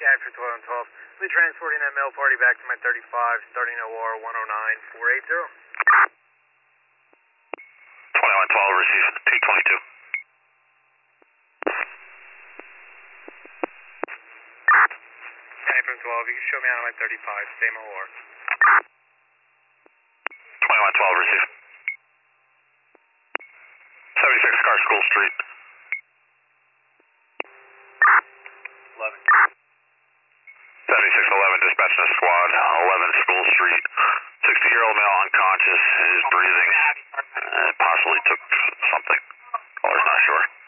Yeah, for 12 and 12. We'll be transporting that male party back to my 35, starting OR 109480. 2112, receive 222. From 12, you can show me out on my 35, same OR. 2112, receive. 76 Car School Street. 11. 7611, dispatch to squad, 11 School Street. 60-year-old male unconscious, is breathing, possibly took something. Caller's not sure.